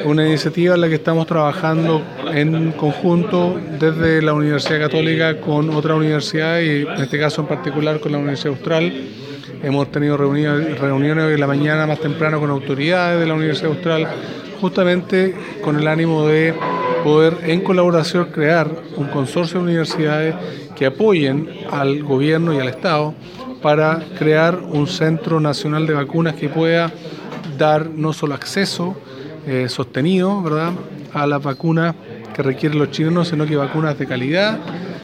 una iniciativa en la que estamos trabajando en conjunto desde la Universidad Católica con otras universidades y en este caso en particular con la Universidad Austral. Hemos tenido reuniones hoy en la mañana más temprano con autoridades de la Universidad Austral, justamente con el ánimo de poder en colaboración crear un consorcio de universidades que apoyen al gobierno y al Estado para crear un centro nacional de vacunas que pueda dar no solo acceso sostenido, ¿verdad?, a las vacunas que requieren los chilenos, sino que vacunas de calidad